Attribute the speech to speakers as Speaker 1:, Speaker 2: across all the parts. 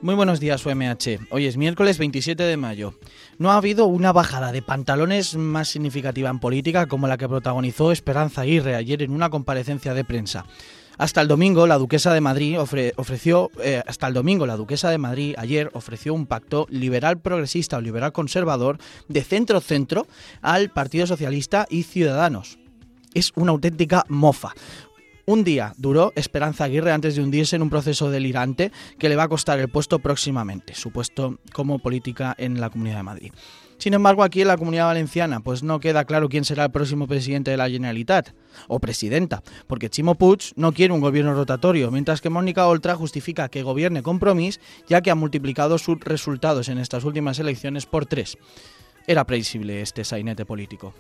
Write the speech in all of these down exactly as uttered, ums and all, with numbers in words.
Speaker 1: Muy buenos días, U M H. Hoy es miércoles veintisiete de mayo. No ha habido una bajada de pantalones más significativa en política como la que protagonizó Esperanza Aguirre ayer en una comparecencia de prensa. Hasta el domingo, la duquesa de Madrid ofre, ofreció, eh, hasta el domingo, la duquesa de Madrid ayer ofreció un pacto liberal progresista o liberal conservador de centro-centro al Partido Socialista y Ciudadanos. Es una auténtica mofa. Un día duró Esperanza Aguirre antes de hundirse en un proceso delirante que le va a costar el puesto próximamente, su puesto como política en la Comunidad de Madrid. Sin embargo, aquí en la Comunidad Valenciana pues no queda claro quién será el próximo presidente de la Generalitat, o presidenta, porque Ximo Puig no quiere un gobierno rotatorio, mientras que Mónica Oltra justifica que gobierne Compromís, ya que ha multiplicado sus resultados en estas últimas elecciones por tres. Era previsible este sainete político.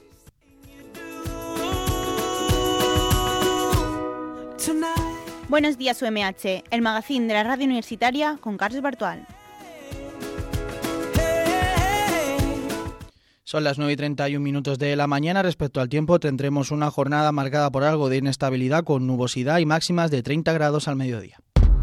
Speaker 2: Buenos días, U M H, el magazín de la radio universitaria con Carlos Bartual.
Speaker 1: Son las nueve y treinta y un minutos de la mañana. Respecto al tiempo, tendremos una jornada marcada por algo de inestabilidad con nubosidad y máximas de treinta grados al mediodía.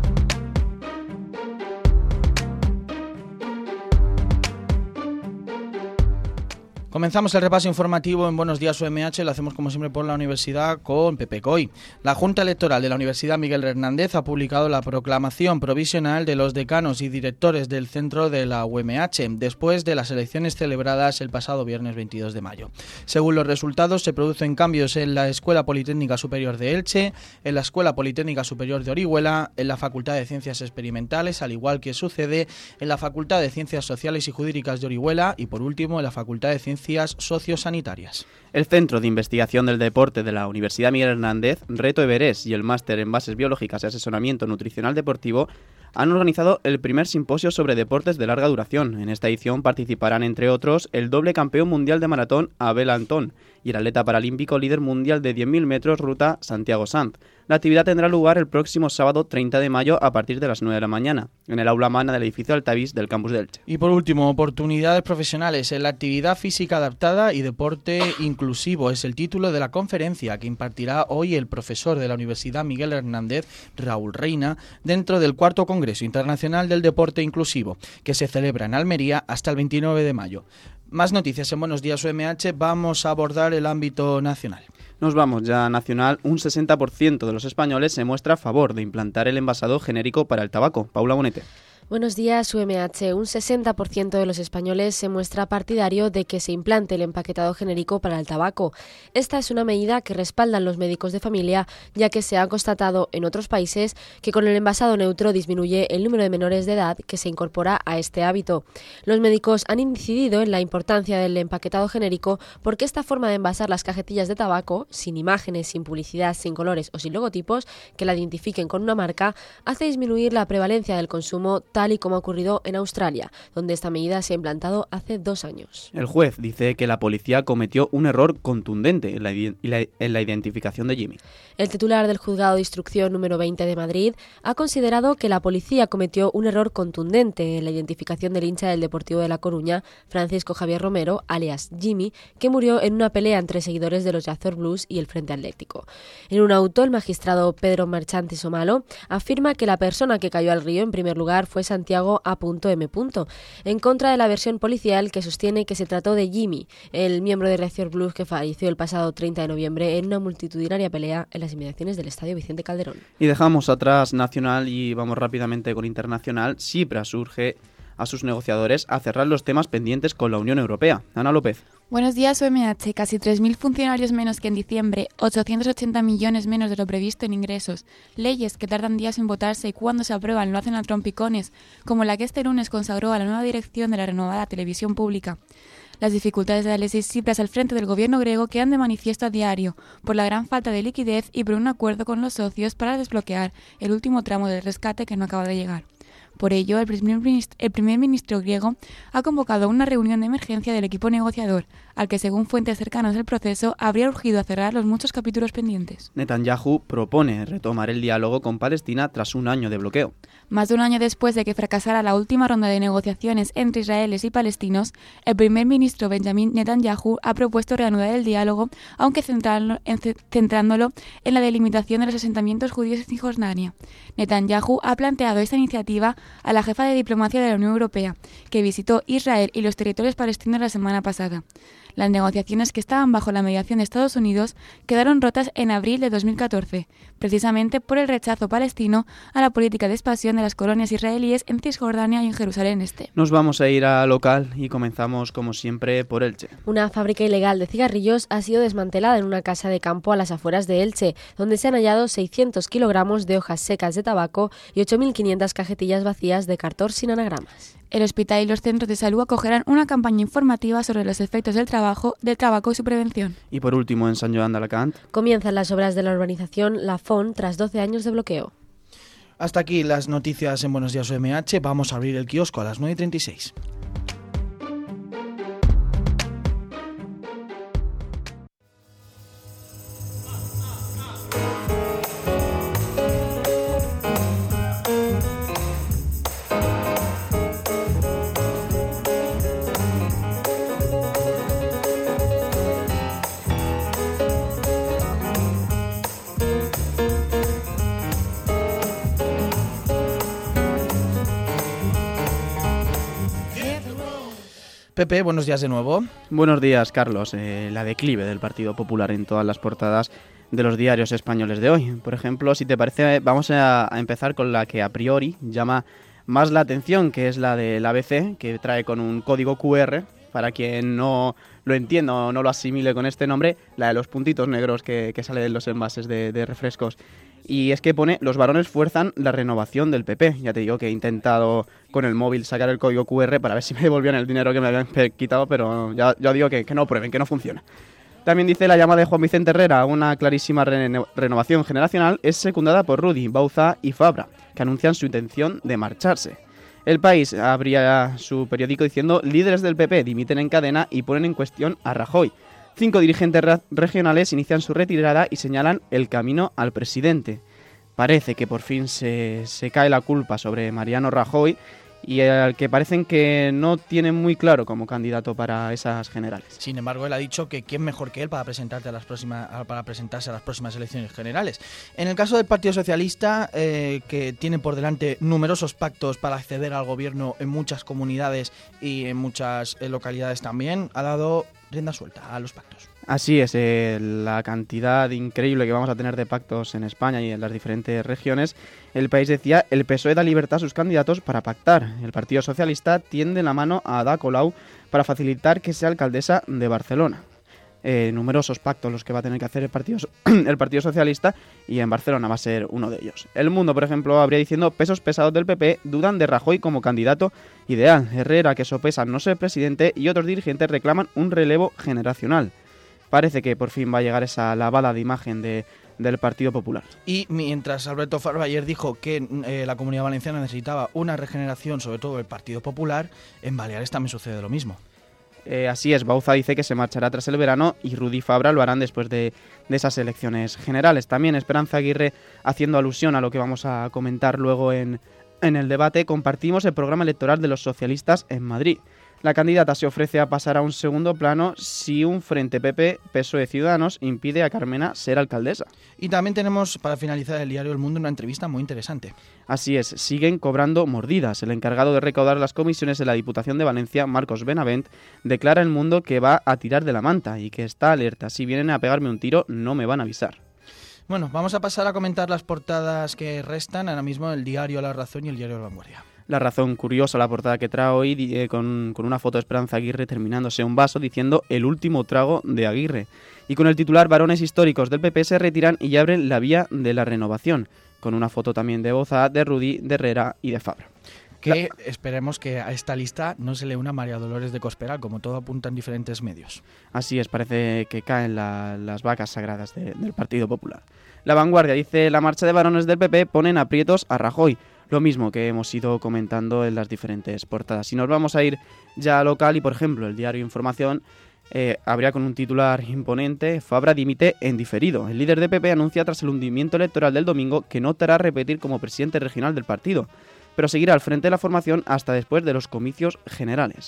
Speaker 1: Comenzamos el repaso informativo en Buenos Días U M H, lo hacemos como siempre por la universidad con Pepe Coy. La Junta Electoral de la Universidad Miguel Hernández ha publicado la proclamación provisional de los decanos y directores del centro de la U M H, después de las elecciones celebradas el pasado viernes veintidós de mayo. Según los resultados, se producen cambios en la Escuela Politécnica Superior de Elche, en la Escuela Politécnica Superior de Orihuela, en la Facultad de Ciencias Experimentales, al igual que sucede en la Facultad de Ciencias Sociales y Jurídicas de Orihuela y, por último, en la Facultad de Ciencias Sociosanitarias.
Speaker 3: El Centro de Investigación del Deporte de la Universidad Miguel Hernández, Reto Everest y el Máster en Bases Biológicas y Asesoramiento Nutricional Deportivo han organizado el primer simposio sobre deportes de larga duración. En esta edición participarán, entre otros, el doble campeón mundial de maratón Abel Antón y el atleta paralímpico líder mundial de diez mil metros ruta Santiago Sanz. La actividad tendrá lugar el próximo sábado treinta de mayo a partir de las nueve de la mañana, en el aula magna del edificio Altavís del campus de Elche.
Speaker 1: Y por último, oportunidades profesionales en la actividad física adaptada y deporte inclusivo es el título de la conferencia que impartirá hoy el profesor de la Universidad Miguel Hernández, Raúl Reina, dentro del cuarto Congreso Internacional del Deporte Inclusivo, que se celebra en Almería hasta el veintinueve de mayo. Más noticias en Buenos Días U M H, vamos a abordar el ámbito nacional.
Speaker 3: Nos vamos ya a nacional. Un sesenta por ciento de los españoles se muestra a favor de implantar el envasado genérico para el tabaco. Paula Bonete.
Speaker 4: Buenos días, U M H. Un sesenta por ciento de los españoles se muestra partidario de que se implante el empaquetado genérico para el tabaco. Esta es una medida que respaldan los médicos de familia, ya que se ha constatado en otros países que con el envasado neutro disminuye el número de menores de edad que se incorpora a este hábito. Los médicos han incidido en la importancia del empaquetado genérico porque esta forma de envasar las cajetillas de tabaco, sin imágenes, sin publicidad, sin colores o sin logotipos que la identifiquen con una marca, hace disminuir la prevalencia del consumo, tal y como ha ocurrido en Australia, donde esta medida se ha implantado hace dos años.
Speaker 3: El juez dice que la policía cometió un error contundente en la, en la identificación de Jimmy.
Speaker 4: El titular del Juzgado de Instrucción número veinte de Madrid ha considerado que la policía cometió un error contundente en la identificación del hincha del Deportivo de La Coruña, Francisco Javier Romero, alias Jimmy, que murió en una pelea entre seguidores de los Yazor Blues y el Frente Atlético. En un auto, el magistrado Pedro Marchante Somalo afirma que la persona que cayó al río en primer lugar fue Santiago A M. En contra de la versión policial que sostiene que se trató de Jimmy, el miembro de Yazor Blues que falleció el pasado treinta de noviembre en una multitudinaria pelea en las inmediaciones del Estadio Vicente Calderón.
Speaker 3: Y dejamos atrás nacional y vamos rápidamente con internacional. Tsipras urge a sus negociadores a cerrar los temas pendientes con la Unión Europea. Ana López.
Speaker 5: Buenos días, U M H. Casi tres mil funcionarios menos que en diciembre, ochocientos ochenta millones menos de lo previsto en ingresos, leyes que tardan días en votarse y cuando se aprueban lo hacen a trompicones, como la que este lunes consagró a la nueva dirección de la renovada televisión pública. Las dificultades de Alexis Tsipras al frente del gobierno griego quedan de manifiesto a diario por la gran falta de liquidez y por un acuerdo con los socios para desbloquear el último tramo del rescate que no acaba de llegar. Por ello, el primer ministro, el primer ministro griego ha convocado una reunión de emergencia del equipo negociador, al que, según fuentes cercanas al proceso, habría urgido a cerrar los muchos capítulos pendientes.
Speaker 3: Netanyahu propone retomar el diálogo con Palestina tras un año de bloqueo.
Speaker 5: Más de un año después de que fracasara la última ronda de negociaciones entre israelíes y palestinos, el primer ministro Benjamin Netanyahu ha propuesto reanudar el diálogo, aunque centrándolo en la delimitación de los asentamientos judíos en Cisjordania. Netanyahu ha planteado esta iniciativa a la jefa de diplomacia de la Unión Europea, que visitó Israel y los territorios palestinos la semana pasada. Las negociaciones, que estaban bajo la mediación de Estados Unidos, quedaron rotas en abril de dos mil catorce, precisamente por el rechazo palestino a la política de expansión de las colonias israelíes en Cisjordania y en Jerusalén Este.
Speaker 3: Nos vamos a ir a local y comenzamos, como siempre, por Elche.
Speaker 4: Una fábrica ilegal de cigarrillos ha sido desmantelada en una casa de campo a las afueras de Elche, donde se han hallado seiscientos kilogramos de hojas secas de tabaco y ocho mil quinientas cajetillas vacías de cartón sin anagramas.
Speaker 5: El hospital y los centros de salud acogerán una campaña informativa sobre los efectos del trabajo, del tabaco y su prevención.
Speaker 3: Y por último, en Sant Joan d'Alacant,
Speaker 4: comienzan las obras de la urbanización La Font tras doce años de bloqueo.
Speaker 1: Hasta aquí las noticias en Buenos Días U M H. Vamos a abrir el kiosco a las nueve y treinta y seis. Pepe, buenos días de nuevo.
Speaker 3: Buenos días, Carlos. Eh, la declive del Partido Popular en todas las portadas de los diarios españoles de hoy. Por ejemplo, si te parece, vamos a, a empezar con la que a priori llama más la atención, que es la del A B C, que trae con un código cu erre, para quien no lo entienda o no lo asimile con este nombre, la de los puntitos negros que, que sale de los envases de, de refrescos. Y es que pone: los varones fuerzan la renovación del P P. Ya te digo que he intentado con el móvil sacar el código cu erre para ver si me devolvían el dinero que me habían quitado, pero ya, ya digo que, que no prueben, que no funciona. También dice: la llamada de Juan Vicente Herrera, una clarísima reno- renovación generacional, es secundada por Rudy, Bauza y Fabra, que anuncian su intención de marcharse. El País abría su periódico diciendo: líderes del P P dimiten en cadena y ponen en cuestión a Rajoy. Cinco dirigentes ra- regionales inician su retirada y señalan el camino al presidente. Parece que por fin se, se cae la culpa sobre Mariano Rajoy, y al que parecen que no tienen muy claro como candidato para esas generales.
Speaker 1: Sin embargo, él ha dicho que quién mejor que él para presentarte a las próximas, para presentarse a las próximas elecciones generales. En el caso del Partido Socialista, eh, que tiene por delante numerosos pactos para acceder al gobierno en muchas comunidades y en muchas eh, localidades también, ha dado rienda suelta a los pactos.
Speaker 3: Así es, eh, la cantidad increíble que vamos a tener de pactos en España y en las diferentes regiones. El País decía: el P S O E da libertad a sus candidatos para pactar. El Partido Socialista tiende la mano a Ada Colau para facilitar que sea alcaldesa de Barcelona. Eh, numerosos pactos los que va a tener que hacer el Partido, el Partido Socialista, y en Barcelona va a ser uno de ellos. El Mundo, por ejemplo, habría diciendo: pesos pesados del P P dudan de Rajoy como candidato ideal. Herrera, que sopesa no ser presidente, y otros dirigentes reclaman un relevo generacional. Parece que por fin va a llegar esa lavada de imagen de, del Partido Popular.
Speaker 1: Y mientras Alberto Fabra ayer dijo que eh, la Comunidad Valenciana necesitaba una regeneración, sobre todo del Partido Popular, en Baleares también sucede lo mismo.
Speaker 3: Eh, así es, Bauza dice que se marchará tras el verano y Rudy y Fabra lo harán después de, de esas elecciones generales. También Esperanza Aguirre, haciendo alusión a lo que vamos a comentar luego en, en el debate: compartimos el programa electoral de los socialistas en Madrid. La candidata se ofrece a pasar a un segundo plano si un frente P P, P S O E Ciudadanos impide a Carmena ser alcaldesa.
Speaker 1: Y también tenemos, para finalizar el diario El Mundo, una entrevista muy interesante.
Speaker 3: Así es, siguen cobrando mordidas. El encargado de recaudar las comisiones de la Diputación de Valencia, Marcos Benavent, declara al Mundo que va a tirar de la manta y que está alerta: si vienen a pegarme un tiro, no me van a avisar.
Speaker 1: Bueno, vamos a pasar a comentar las portadas que restan ahora mismo: el diario La Razón y el diario La Vanguardia.
Speaker 3: La Razón, curiosa la portada que trae hoy, eh, con, con una foto de Esperanza Aguirre terminándose un vaso diciendo: el último trago de Aguirre. Y con el titular: varones históricos del P P se retiran y abren la vía de la renovación. Con una foto también de Bauza, de Rudy, de Herrera y de Fabra.
Speaker 1: Que la... esperemos que a esta lista no se le una María Dolores de Cospedal, como todo apunta en diferentes medios.
Speaker 3: Así es, parece que caen la, las vacas sagradas de, del Partido Popular. La Vanguardia dice: la marcha de varones del P P ponen aprietos a Rajoy. Lo mismo que hemos ido comentando en las diferentes portadas. Si nos vamos a ir ya a local, y por ejemplo el diario Información eh, habría con un titular imponente: Fabra dimite en diferido. El líder de P P anuncia tras el hundimiento electoral del domingo que no optará a repetir como presidente regional del partido, pero seguirá al frente de la formación hasta después de los comicios generales.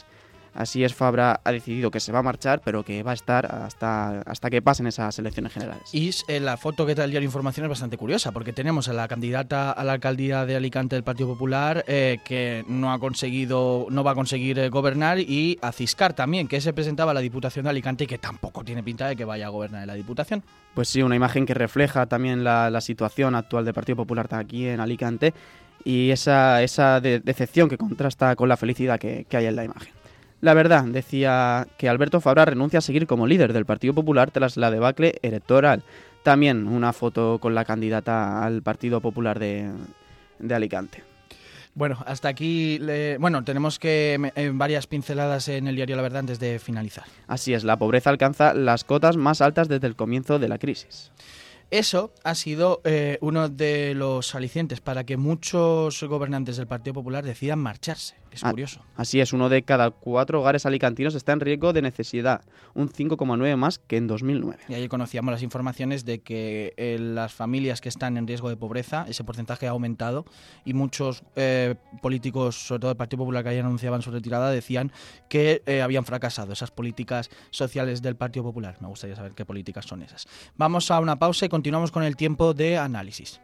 Speaker 3: Así es, Fabra ha decidido que se va a marchar, pero que va a estar hasta, hasta que pasen esas elecciones generales.
Speaker 1: Y eh, la foto que trae el diario Información es bastante curiosa, porque tenemos a la candidata a la alcaldía de Alicante del Partido Popular, eh, que no ha conseguido, no va a conseguir eh, gobernar, y a Ciscar también, que se presentaba a la Diputación de Alicante y que tampoco tiene pinta de que vaya a gobernar en la Diputación.
Speaker 3: Pues sí, una imagen que refleja también la, la situación actual del Partido Popular aquí en Alicante y esa, esa de, decepción que contrasta con la felicidad que, que hay en la imagen. La verdad, decía que Alberto Fabra renuncia a seguir como líder del Partido Popular tras la debacle electoral. También una foto con la candidata al Partido Popular de, de Alicante.
Speaker 1: Bueno, hasta aquí, le, bueno, tenemos que eh, varias pinceladas en el diario La Verdad antes de finalizar.
Speaker 3: Así es, la pobreza alcanza las cotas más altas desde el comienzo de la crisis.
Speaker 1: Eso ha sido eh, uno de los alicientes para que muchos gobernantes del Partido Popular decidan marcharse. Es
Speaker 3: ah,
Speaker 1: curioso.
Speaker 3: Así es, uno de cada cuatro hogares alicantinos está en riesgo de necesidad, un cinco coma nueve más que en dos mil nueve.
Speaker 1: Y ayer conocíamos las informaciones de que eh, las familias que están en riesgo de pobreza, ese porcentaje ha aumentado y muchos eh, políticos, sobre todo del Partido Popular, que ayer anunciaban su retirada, decían que eh, habían fracasado esas políticas sociales del Partido Popular. Me gustaría saber qué políticas son esas. Vamos a una pausa y continuamos con el tiempo de análisis.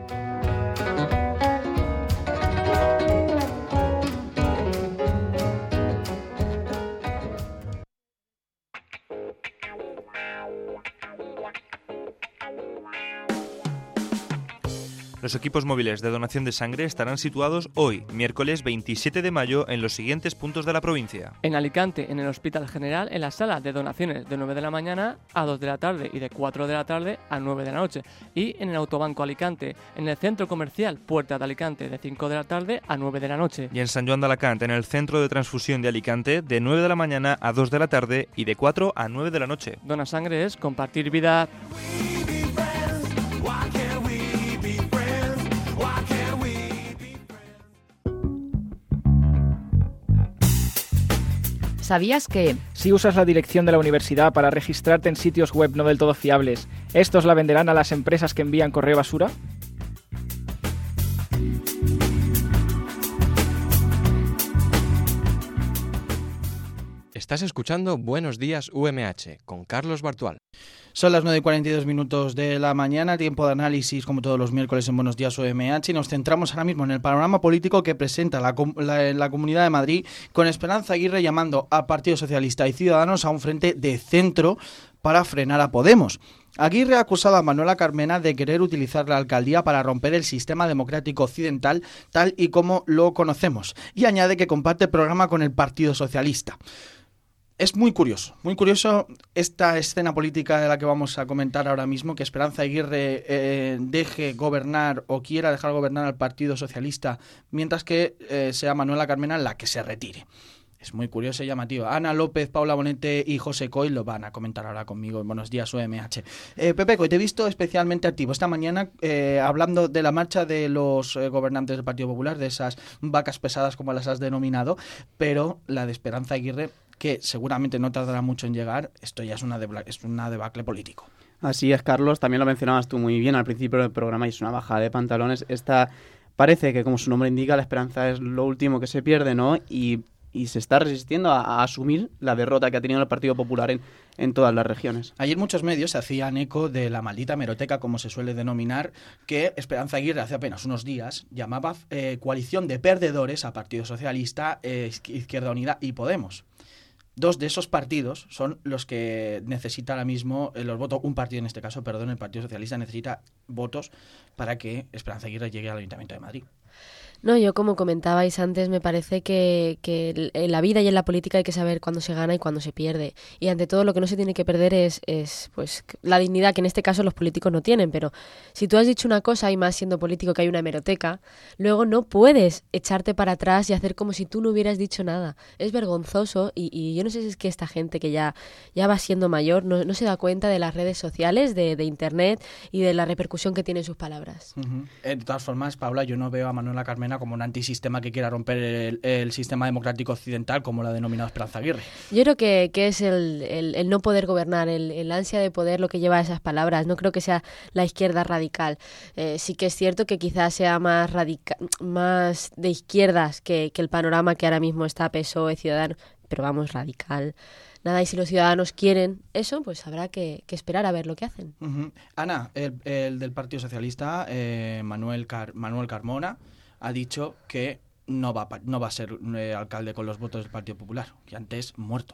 Speaker 6: Los equipos móviles de donación de sangre estarán situados hoy, miércoles veintisiete de mayo, en los siguientes puntos de la provincia.
Speaker 7: En Alicante, en el Hospital General, en la sala de donaciones de nueve de la mañana a dos de la tarde y de cuatro de la tarde a nueve de la noche. Y en el Autobanco Alicante, en el Centro Comercial Puerta de Alicante, de cinco de la tarde a nueve de la noche.
Speaker 6: Y en San Joan de Alacant, en el Centro de Transfusión de Alicante, de nueve de la mañana a dos de la tarde y de cuatro a nueve de la noche.
Speaker 7: Dona sangre es compartir vida.
Speaker 8: ¿Sabías que?
Speaker 9: Si usas la dirección de la universidad para registrarte en sitios web no del todo fiables, ¿estos la venderán a las empresas que envían correo basura?
Speaker 10: Estás escuchando Buenos Días U M H con Carlos Bartual.
Speaker 1: Son las nueve y cuarenta y dos minutos de la mañana, tiempo de análisis como todos los miércoles en Buenos Días U M H, y nos centramos ahora mismo en el panorama político que presenta la, la, la Comunidad de Madrid, con Esperanza Aguirre llamando a Partido Socialista y Ciudadanos a un frente de centro para frenar a Podemos. Aguirre ha acusado a Manuela Carmena de querer utilizar la alcaldía para romper el sistema democrático occidental tal y como lo conocemos, y añade que comparte programa con el Partido Socialista. Es muy curioso, muy curioso esta escena política de la que vamos a comentar ahora mismo, que Esperanza Aguirre eh, deje gobernar o quiera dejar gobernar al Partido Socialista, mientras que eh, sea Manuela Carmena la que se retire. Es muy curioso y llamativo. Ana López, Paula Bonete y José Coy lo van a comentar ahora conmigo en Buenos Días U M H. Eh, Pepe Coy, te he visto especialmente activo esta mañana eh, hablando de la marcha de los eh, gobernantes del Partido Popular, de esas vacas pesadas como las has denominado, pero la de Esperanza Aguirre, que seguramente no tardará mucho en llegar, esto ya es una, debla- es una debacle político.
Speaker 3: Así es, Carlos, también lo mencionabas tú muy bien al principio del programa, y es una bajada de pantalones. Esta parece que, como su nombre indica, la esperanza es lo último que se pierde, ¿no? Y, y se está resistiendo a, a asumir la derrota que ha tenido el Partido Popular en, en todas las regiones.
Speaker 1: Ayer muchos medios se hacían eco de la maldita hemeroteca, como se suele denominar, que Esperanza Aguirre hace apenas unos días llamaba eh, coalición de perdedores a Partido Socialista, eh, Izquierda Unida y Podemos. Dos de esos partidos son los que necesita ahora mismo eh, los votos, un partido en este caso, perdón, el Partido Socialista necesita votos para que Esperanza Aguirre llegue al Ayuntamiento de Madrid.
Speaker 4: No, yo como comentabais antes, me parece que, que en la vida y en la política hay que saber cuándo se gana y cuándo se pierde. Y ante todo lo que no se tiene que perder es, es pues la dignidad, que en este caso los políticos no tienen. Pero si tú has dicho una cosa, y más siendo político que hay una hemeroteca, luego no puedes echarte para atrás y hacer como si tú no hubieras dicho nada. Es vergonzoso y, y yo no sé si es que esta gente que ya, ya va siendo mayor no, no se da cuenta de las redes sociales, de, de internet y de la repercusión que tienen sus palabras.
Speaker 1: Uh-huh. De todas formas, Paula, yo no veo a Manuela Carmena como un antisistema que quiera romper el, el sistema democrático occidental, como lo ha denominado Esperanza Aguirre.
Speaker 4: Yo creo que, que es el, el, el no poder gobernar, el, el ansia de poder lo que lleva a esas palabras. No creo que sea la izquierda radical. Eh, sí que es cierto que quizás sea más radica- más de izquierdas que, que el panorama que ahora mismo está P S O E, Ciudadanos. pero vamos, radical. Nada, y si los ciudadanos quieren eso, pues habrá que, que esperar a ver lo que hacen.
Speaker 1: Uh-huh. Ana, el, el del Partido Socialista, eh, Manuel, Car- Manuel Carmona, ha dicho que no va, no va a ser eh, alcalde con los votos del Partido Popular, que antes muerto.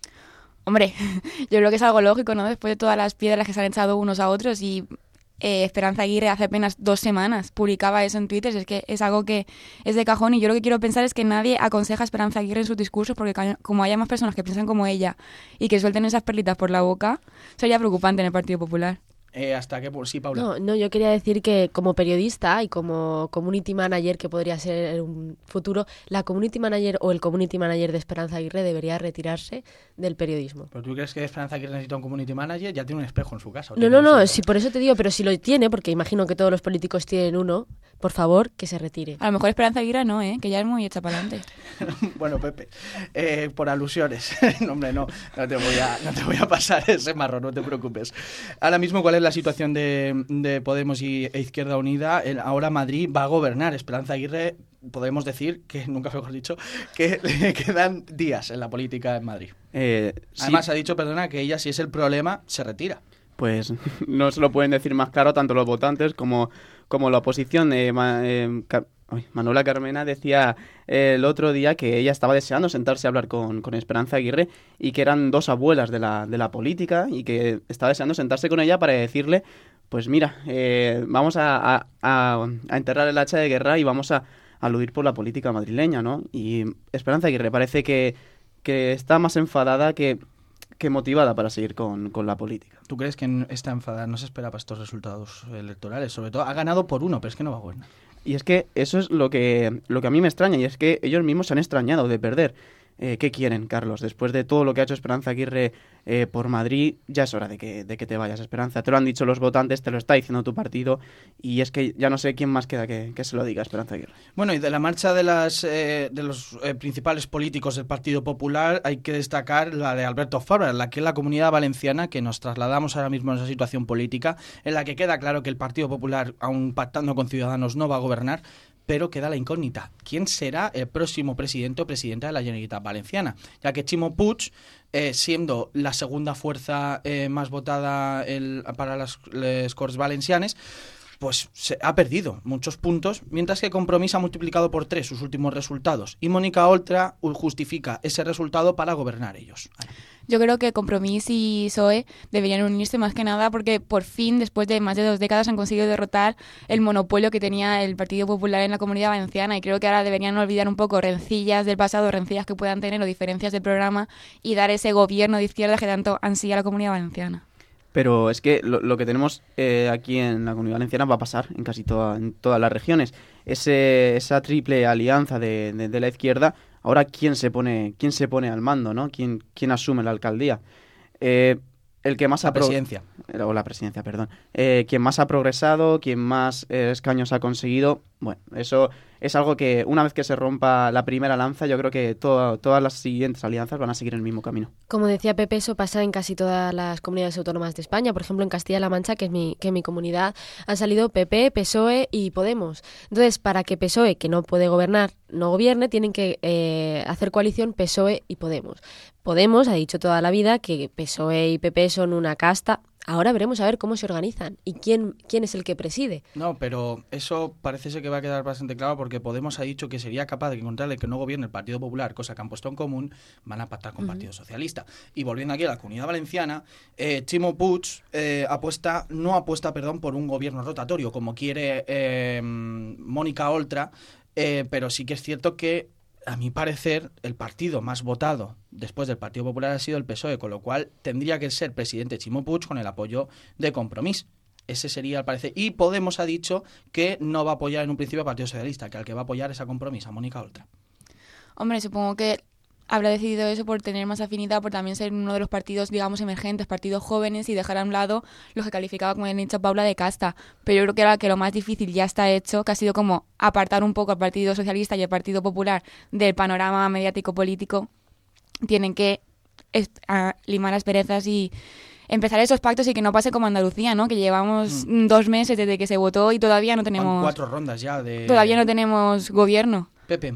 Speaker 5: Hombre, yo creo que es algo lógico, ¿no? Después de todas las piedras que se han echado unos a otros y eh, Esperanza Aguirre hace apenas dos semanas publicaba eso en Twitter, es que es algo que es de cajón y yo lo que quiero pensar es que nadie aconseja a Esperanza Aguirre en sus discursos porque como haya más personas que piensan como ella y que suelten esas perlitas por la boca, sería preocupante en el Partido Popular.
Speaker 1: Eh, ¿Hasta qué? Sí, Paula.
Speaker 4: No, no, yo quería decir que como periodista y como community manager, que podría ser en un futuro, la community manager o el community manager de Esperanza Aguirre debería retirarse del periodismo.
Speaker 1: ¿Pero tú crees que Esperanza Aguirre necesita un community manager? Ya tiene un espejo en su casa.
Speaker 4: No, no, no, sí, por eso te digo, pero si lo tiene, porque imagino que todos los políticos tienen uno, por favor, que se retire.
Speaker 5: A lo mejor Esperanza Aguirre no, ¿eh? Que ya es muy hecha para adelante.
Speaker 1: Bueno, Pepe, eh, por alusiones. No, hombre, no, no te, voy a, no te voy a pasar ese marrón, no te preocupes. Ahora mismo, ¿cuál es la situación de, de Podemos y e Izquierda Unida? El, ahora Madrid va a gobernar. Esperanza Aguirre, podemos decir, que nunca mejor dicho, que le quedan días en la política en Madrid.
Speaker 3: Eh,
Speaker 1: Además
Speaker 3: sí.
Speaker 1: ha dicho, perdona, que ella, si es el problema, se retira.
Speaker 3: Pues no se lo pueden decir más claro tanto los votantes como, como la oposición. Eh, Ma- eh, Car- ay, Manuela Carmena decía eh, el otro día que ella estaba deseando sentarse a hablar con, con Esperanza Aguirre y que eran dos abuelas de la, de la política y que estaba deseando sentarse con ella para decirle, pues mira, eh, vamos a, a, a, a enterrar el hacha de guerra y vamos a aludir por la política madrileña, ¿no? Y Esperanza Aguirre parece que, que está más enfadada que... que motivada para seguir con, con la política.
Speaker 1: ¿Tú crees que está enfadada? No se espera para estos resultados electorales. Sobre todo, ha ganado por uno, pero es que no va a gobernar.
Speaker 3: Y es que eso es lo que, lo que a mí me extraña, y es que ellos mismos se han extrañado de perder. Eh, ¿Qué quieren, Carlos? Después de todo lo que ha hecho Esperanza Aguirre eh, por Madrid, ya es hora de que, de que te vayas, Esperanza. Te lo han dicho los votantes, te lo está diciendo tu partido, y es que ya no sé quién más queda que, que se lo diga, Esperanza Aguirre.
Speaker 1: Bueno, y de la marcha de, las, eh, de los eh, principales políticos del Partido Popular hay que destacar la de Alberto Fabra, la que es la Comunidad Valenciana, que nos trasladamos ahora mismo a esa situación política, en la que queda claro que el Partido Popular, aun pactando con Ciudadanos, no va a gobernar, pero queda la incógnita. ¿Quién será el próximo presidente o presidenta de la Generalitat Valenciana? Ya que Ximo Puig, eh, siendo la segunda fuerza eh, más votada el, para las, les Corts Valencianes, pues se ha perdido muchos puntos, mientras que Compromís ha multiplicado por tres sus últimos resultados y Mónica Oltra justifica ese resultado para gobernar ellos.
Speaker 5: Yo creo que Compromís y P S O E deberían unirse más que nada porque por fin, después de más de dos décadas, han conseguido derrotar el monopolio que tenía el Partido Popular en la Comunidad Valenciana y creo que ahora deberían olvidar un poco rencillas del pasado, rencillas que puedan tener o diferencias del programa y dar ese gobierno de izquierda que tanto ansía la Comunidad Valenciana.
Speaker 3: Pero es que lo, lo que tenemos eh, aquí en la Comunidad Valenciana va a pasar en casi toda, en todas las regiones. Ese, esa triple alianza de, de, de la izquierda, ahora ¿quién se pone, quién se pone al mando, ¿no? ¿Quién, quién asume la alcaldía? Eh, el que más
Speaker 1: La
Speaker 3: ha pro-
Speaker 1: presidencia.
Speaker 3: O la presidencia, perdón. Eh, quien más ha progresado, quien más eh, escaños ha conseguido. Bueno, eso es algo que una vez que se rompa la primera lanza, yo creo que todo, todas las siguientes alianzas van a seguir el mismo camino.
Speaker 4: Como decía Pepe, eso pasa en casi todas las comunidades autónomas de España. Por ejemplo, en Castilla-La Mancha, que es mi, que es mi comunidad, han salido P P, P S O E y Podemos. Entonces, para que P S O E, que no puede gobernar, no gobierne, tienen que eh, hacer coalición P S O E y Podemos. Podemos ha dicho toda la vida que P S O E y P P son una casta. Ahora veremos a ver cómo se organizan y quién, quién es el que preside.
Speaker 1: No, pero eso parece ser que va a quedar bastante claro porque Podemos ha dicho que sería capaz de encontrarle que no gobierne el Partido Popular, cosa que han puesto en común, van a pactar con el uh-huh. Partido Socialista. Y volviendo aquí a la Comunidad Valenciana, eh, Ximo Puig eh, apuesta, no apuesta perdón, por un gobierno rotatorio, como quiere eh, Mónica Oltra, eh, pero sí que es cierto que a mi parecer, el partido más votado después del Partido Popular ha sido el P S O E, con lo cual tendría que ser presidente Ximo Puig con el apoyo de Compromís. Ese sería el parecer. Y Podemos ha dicho que no va a apoyar en un principio al Partido Socialista, que al que va a apoyar es a Compromís, a Mónica Oltra.
Speaker 5: Hombre, supongo que habrá decidido eso por tener más afinidad, por también ser uno de los partidos, digamos, emergentes, partidos jóvenes y dejar a un lado lo que calificaba, como ha dicho Paula, de casta. Pero yo creo que ahora que lo más difícil ya está hecho, que ha sido como apartar un poco al Partido Socialista y al Partido Popular del panorama mediático-político, tienen que est- a limar asperezas y empezar esos pactos y que no pase como Andalucía, ¿no? Que llevamos mm. dos meses desde que se votó y todavía no tenemos...
Speaker 1: Van cuatro rondas ya de...
Speaker 5: Todavía no tenemos gobierno.
Speaker 1: Pepe.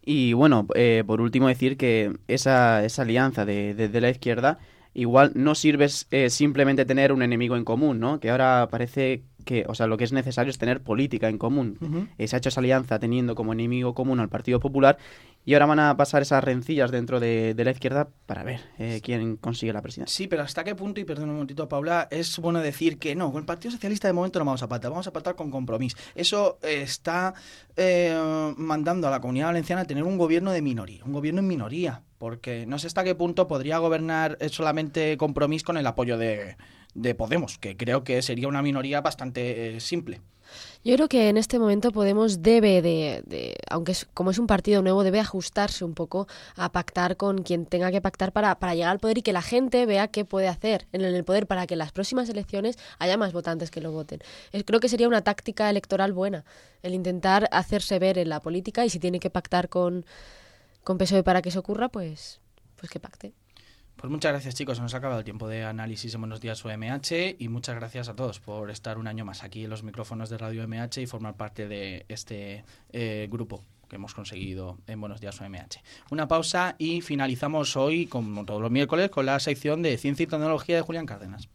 Speaker 3: Y bueno, eh, por último decir que esa, esa alianza de, de, de la izquierda igual no sirve eh, simplemente tener un enemigo en común, ¿no? Que ahora parece que, o sea, lo que es necesario es tener política en común. Uh-huh. Eh, se ha hecho esa alianza teniendo como enemigo común al Partido Popular y ahora van a pasar esas rencillas dentro de, de la izquierda para ver eh, quién consigue la presidencia.
Speaker 1: Sí, pero ¿hasta qué punto, y perdón un momentito, Paula, es bueno decir que no, con el Partido Socialista de momento no vamos a pactar, vamos a pactar con Compromís? Eso eh, está eh, mandando a la Comunidad Valenciana a tener un gobierno de minoría, un gobierno en minoría, porque no sé hasta qué punto podría gobernar solamente Compromís con el apoyo de, de Podemos, que creo que sería una minoría bastante eh, simple.
Speaker 4: Yo creo que en este momento Podemos debe de, de, aunque es, como es un partido nuevo, debe ajustarse un poco a pactar con quien tenga que pactar para, para llegar al poder y que la gente vea qué puede hacer en el poder para que en las próximas elecciones haya más votantes que lo voten. Creo que sería una táctica electoral buena, el intentar hacerse ver en la política, y si tiene que pactar con, con P S O E para que eso ocurra, pues, pues que pacte.
Speaker 1: Pues muchas gracias, chicos. Se nos ha acabado el tiempo de análisis en Buenos Días U M H y muchas gracias a todos por estar un año más aquí en los micrófonos de Radio U M H y formar parte de este eh, grupo que hemos conseguido en Buenos Días U M H. Una pausa y finalizamos hoy, como todos los miércoles, con la sección de Ciencia y Tecnología de Julián Cárdenas.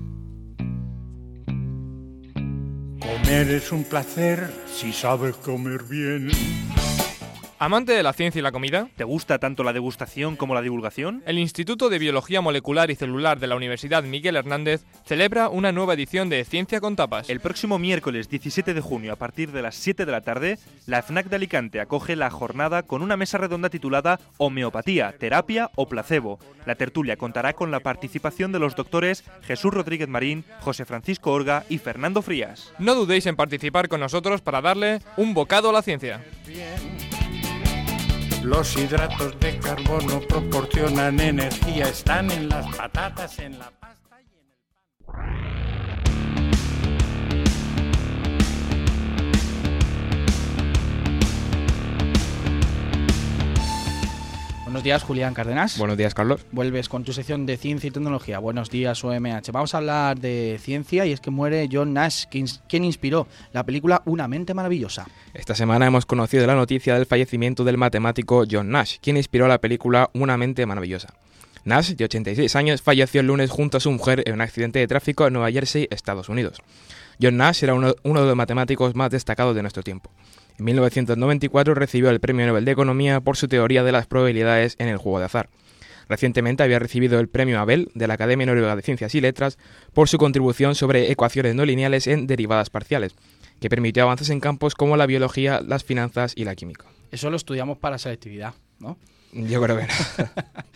Speaker 8: Comer es un placer si sabes comer bien.
Speaker 11: ¿Amante de la ciencia y la comida?
Speaker 6: ¿Te gusta tanto la degustación como la divulgación?
Speaker 11: El Instituto de Biología Molecular y Celular de la Universidad Miguel Hernández celebra una nueva edición de Ciencia con Tapas.
Speaker 6: El próximo miércoles diecisiete de junio, a partir de las siete de la tarde, la FNAC de Alicante acoge la jornada con una mesa redonda titulada Homeopatía, Terapia o Placebo. La tertulia contará con la participación de los doctores Jesús Rodríguez Marín, José Francisco Orga y Fernando Frías.
Speaker 11: No dudéis en participar con nosotros para darle un bocado a la ciencia.
Speaker 8: Los hidratos de carbono proporcionan energía, están en las patatas, en la pasta y en el pan.
Speaker 1: Buenos días, Julián Cárdenas.
Speaker 10: Buenos días, Carlos.
Speaker 1: Vuelves con tu sección de Ciencia y Tecnología. Buenos días, U M H. Vamos a hablar de ciencia y es que muere John Nash, quien inspiró la película Una mente maravillosa.
Speaker 10: Esta semana hemos conocido la noticia del fallecimiento del matemático John Nash, quien inspiró la película Una mente maravillosa. Nash, de ochenta y seis años, falleció el lunes junto a su mujer en un accidente de tráfico en Nueva Jersey, Estados Unidos. John Nash era uno, uno de los matemáticos más destacados de nuestro tiempo. En mil novecientos noventa y cuatro recibió el Premio Nobel de Economía por su teoría de las probabilidades en el juego de azar. Recientemente había recibido el Premio Abel de la Academia Noruega de Ciencias y Letras por su contribución sobre ecuaciones no lineales en derivadas parciales, que permitió avances en campos como la biología, las finanzas y la química.
Speaker 1: Eso lo estudiamos para selectividad, ¿no?
Speaker 10: Yo creo que no.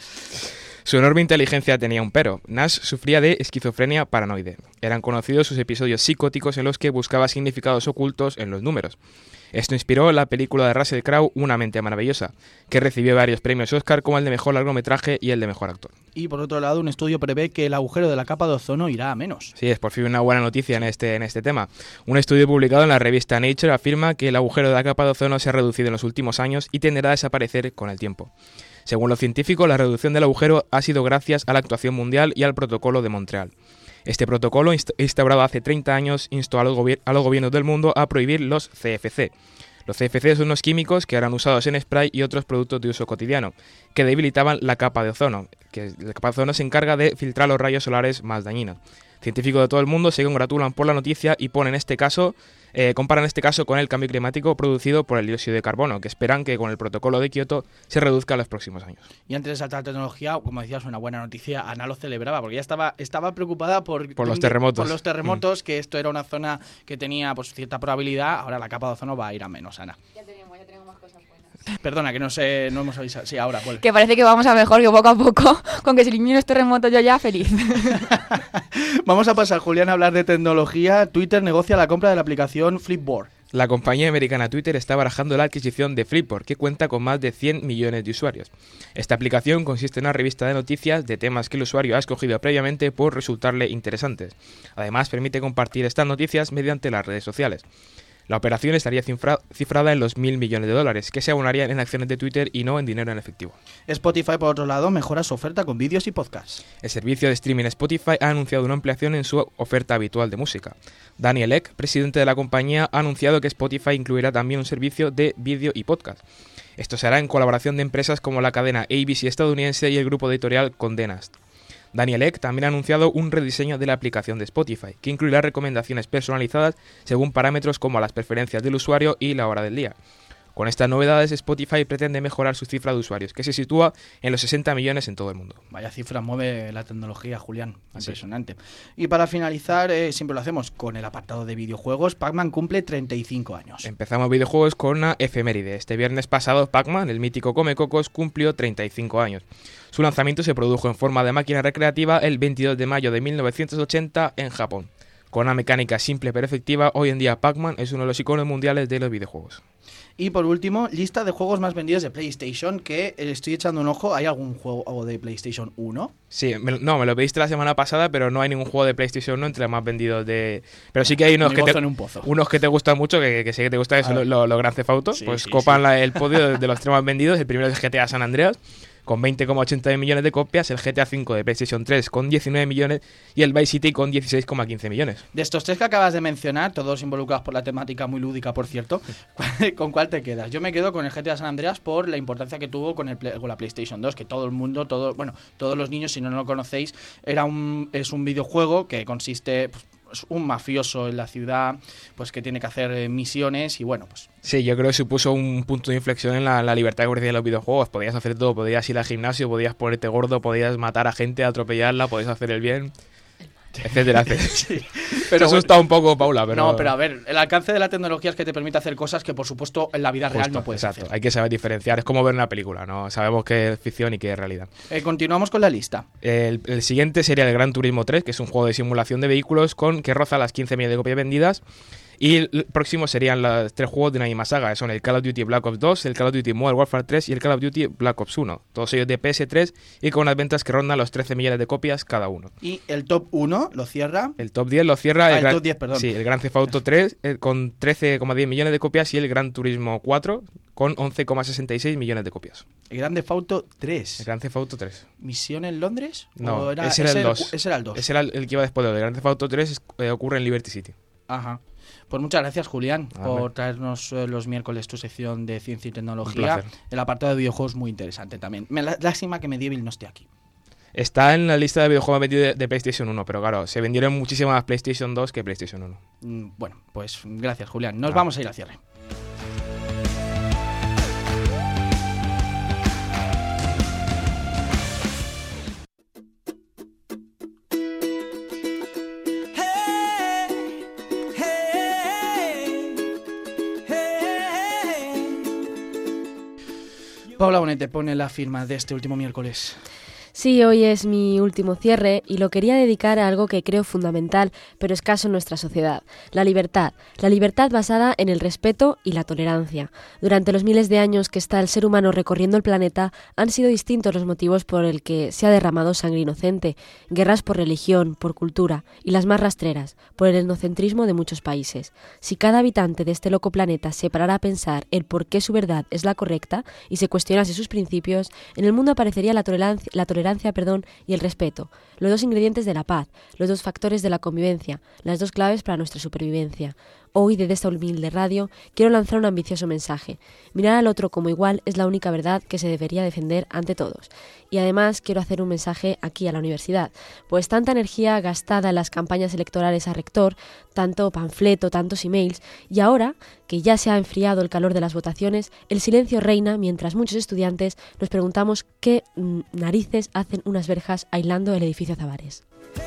Speaker 10: Su enorme inteligencia tenía un pero. Nash sufría de esquizofrenia paranoide. Eran conocidos sus episodios psicóticos en los que buscaba significados ocultos en los números. Esto inspiró la película de Russell Crowe, Una mente maravillosa, que recibió varios premios Oscar como el de mejor largometraje y el de mejor actor.
Speaker 1: Y por otro lado, un estudio prevé que el agujero de la capa de ozono irá a menos.
Speaker 10: Sí, es por fin una buena noticia en este, en este tema. Un estudio publicado en la revista Nature afirma que el agujero de la capa de ozono se ha reducido en los últimos años y tenderá a desaparecer con el tiempo. Según los científicos, la reducción del agujero ha sido gracias a la actuación mundial y al Protocolo de Montreal. Este protocolo, instaurado hace treinta años, instó a los, gobier- a los gobiernos del mundo a prohibir los C F C. Los C F C son unos químicos que eran usados en spray y otros productos de uso cotidiano, que debilitaban la capa de ozono, que la capa de ozono se encarga de filtrar los rayos solares más dañinos. Científicos de todo el mundo se congratulan por la noticia y ponen este caso, eh, comparan este caso con el cambio climático producido por el dióxido de carbono, que esperan que con el protocolo de Kioto se reduzca en los próximos años.
Speaker 1: Y antes de saltar a la tecnología, como decías, una buena noticia, Ana lo celebraba, porque ya estaba, estaba preocupada por,
Speaker 10: por los terremotos,
Speaker 1: por los terremotos mm. que esto era una zona que tenía pues cierta probabilidad, ahora la capa de ozono va a ir a menos, Ana.
Speaker 5: Ya tenemos, ya tenemos más cosas buenas.
Speaker 1: Perdona, que no sé, no hemos avisado. Sí, ahora, vuelve.
Speaker 5: Que parece que vamos a mejor, que poco a poco, con que se eliminen los terremotos yo ya feliz.
Speaker 1: Vamos a pasar, Julián, a hablar de tecnología. Twitter negocia la compra de la aplicación Flipboard.
Speaker 10: La compañía americana Twitter está barajando la adquisición de Flipboard, que cuenta con más de cien millones de usuarios. Esta aplicación consiste en una revista de noticias de temas que el usuario ha escogido previamente por resultarle interesantes. Además, permite compartir estas noticias mediante las redes sociales. La operación estaría cifra, cifrada en los mil millones de dólares, que se abonarían en acciones de Twitter y no en dinero en efectivo.
Speaker 1: Spotify, por otro lado, mejora su oferta con vídeos y podcasts.
Speaker 10: El servicio de streaming Spotify ha anunciado una ampliación en su oferta habitual de música. Daniel Ek, presidente de la compañía, ha anunciado que Spotify incluirá también un servicio de vídeo y podcast. Esto se hará en colaboración de empresas como la cadena A B C estadounidense y el grupo editorial Condé Nast. Daniel Ek también ha anunciado un rediseño de la aplicación de Spotify, que incluirá recomendaciones personalizadas según parámetros como las preferencias del usuario y la hora del día. Con estas novedades, Spotify pretende mejorar su cifra de usuarios, que se sitúa en los sesenta millones en todo el mundo.
Speaker 1: Vaya cifra mueve la tecnología, Julián. Impresionante. Sí. Y para finalizar, eh, siempre lo hacemos con el apartado de videojuegos. Pac-Man cumple treinta y cinco años.
Speaker 10: Empezamos videojuegos con una efeméride. Este viernes pasado, Pac-Man, el mítico Comecocos, cumplió treinta y cinco años. Su lanzamiento se produjo en forma de máquina recreativa el veintidós de mayo de mil novecientos ochenta en Japón. Con una mecánica simple pero efectiva, hoy en día Pac-Man es uno de los iconos mundiales de los videojuegos.
Speaker 1: Y por último, lista de juegos más vendidos de PlayStation, que estoy echando un ojo. ¿Hay algún juego de PlayStation uno?
Speaker 10: Sí, me, no, me lo pediste la semana pasada, pero no hay ningún juego de PlayStation uno entre los más vendidos de... Pero sí que hay unos, que te, unos que te gustan mucho, que, que sé que te gustan, que son los lo Grand Theft Auto. Sí, pues sí, copan sí. La, el podio de, de los tres más vendidos. El primero es G T A San Andreas, con veinte coma ochenta millones de copias, el G T A cinco de PlayStation tres con diecinueve millones y el Vice City con dieciséis coma quince millones.
Speaker 1: De estos tres que acabas de mencionar, todos involucrados por la temática muy lúdica, por cierto, ¿con cuál te quedas? Yo me quedo con el G T A San Andreas por la importancia que tuvo con, el, con la PlayStation dos, que todo el mundo, todo, bueno, todos los niños, si no, no lo conocéis, era un, es un videojuego que consiste... Pues, un mafioso en la ciudad, pues que tiene que hacer eh, misiones y bueno, pues...
Speaker 10: Sí, yo creo que supuso un punto de inflexión en la, la libertad que ofrecían los videojuegos. Podías hacer todo, podías ir al gimnasio, podías ponerte gordo, podías matar a gente, atropellarla, podías hacer el bien... etcétera, etcétera. Sí, pero eso está un poco, Paula, pero...
Speaker 1: No, pero a ver, el alcance de la tecnología es que te permite hacer cosas que, por supuesto, en la vida Justo, real no puedes
Speaker 10: exacto.
Speaker 1: hacer.
Speaker 10: Hay que saber diferenciar, es como ver una película, ¿no? Sabemos qué es ficción y qué es realidad.
Speaker 1: Eh, continuamos con la lista.
Speaker 10: El, el siguiente sería el Gran Turismo tres, que es un juego de simulación de vehículos con que roza las quince millones de copias vendidas. Y el próximo serían los tres juegos de una misma saga, son el Call of Duty Black Ops dos, el Call of Duty Modern Warfare tres y el Call of Duty Black Ops uno. Todos ellos de P S tres y con unas ventas que rondan los trece millones de copias cada uno.
Speaker 1: ¿Y el top uno lo cierra?
Speaker 10: El top diez lo cierra...
Speaker 1: Ah,
Speaker 10: el,
Speaker 1: el
Speaker 10: gran,
Speaker 1: top diez, perdón.
Speaker 10: Sí, el Grand Theft Auto tres eh, con trece coma diez millones de copias y el Gran Turismo cuatro con once coma sesenta y seis millones de copias.
Speaker 1: El Grand Theft Auto tres.
Speaker 10: El Grand Theft Auto tres.
Speaker 1: ¿Misión en Londres?
Speaker 10: No,
Speaker 1: era,
Speaker 10: ese era el dos.
Speaker 1: Ese era el dos.
Speaker 10: Ese era el, el que iba después del Grand Theft Auto tres, eh, ocurre en Liberty City.
Speaker 1: Ajá. Pues muchas gracias, Julián,
Speaker 10: ah,
Speaker 1: por
Speaker 10: bueno.
Speaker 1: traernos eh, los miércoles tu sección de ciencia y tecnología. El apartado de videojuegos muy interesante también. Me la, lástima que Medieval no esté aquí.
Speaker 10: Está en la lista de videojuegos vendidos de, de PlayStation uno, pero claro, se vendieron muchísimas más PlayStation dos que PlayStation uno.
Speaker 1: Mm, bueno, pues gracias, Julián. Nos
Speaker 10: ah.
Speaker 1: vamos a ir al cierre. Paula Bonete pone la firma de este último miércoles.
Speaker 4: Sí, hoy es mi último cierre y lo quería dedicar a algo que creo fundamental, pero escaso en nuestra sociedad, la libertad. La libertad basada en el respeto y la tolerancia. Durante los miles de años que está el ser humano recorriendo el planeta, han sido distintos los motivos por el que se ha derramado sangre inocente. Guerras por religión, por cultura, y las más rastreras, por el etnocentrismo de muchos países. Si cada habitante de este loco planeta se parara a pensar el por qué su verdad es la correcta y se cuestionase sus principios, en el mundo aparecería la tolerancia, la tolerancia Perdón, y el respeto, los dos ingredientes de la paz, los dos factores de la convivencia, las dos claves para nuestra supervivencia. Hoy, desde esta humilde radio, quiero lanzar un ambicioso mensaje. Mirar al otro como igual es la única verdad que se debería defender ante todos. Y además quiero hacer un mensaje aquí a la universidad, pues tanta energía gastada en las campañas electorales a rector, tanto panfleto, tantos emails, y ahora, que ya se ha enfriado el calor de las votaciones, el silencio reina mientras muchos estudiantes nos preguntamos qué mm, narices hacen unas verjas aislando el edificio Zavares.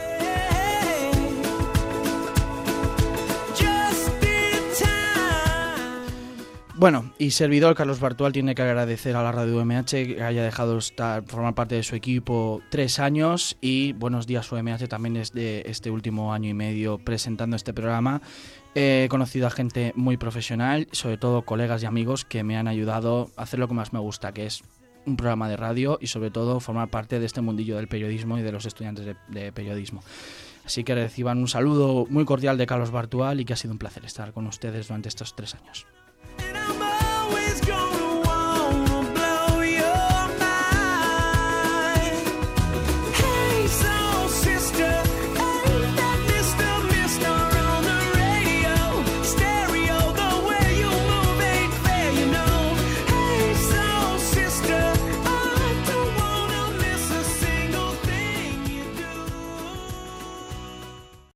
Speaker 1: Bueno, y servidor Carlos Bartual tiene que agradecer a la Radio U M H que haya dejado estar, formar parte de su equipo tres años y Buenos Días U M H también es de este último año y medio presentando este programa. He conocido a gente muy profesional, sobre todo colegas y amigos que me han ayudado a hacer lo que más me gusta, que es un programa de radio y sobre todo formar parte de este mundillo del periodismo y de los estudiantes de, de periodismo. Así que reciban un saludo muy cordial de Carlos Bartual y que ha sido un placer estar con ustedes durante estos tres años.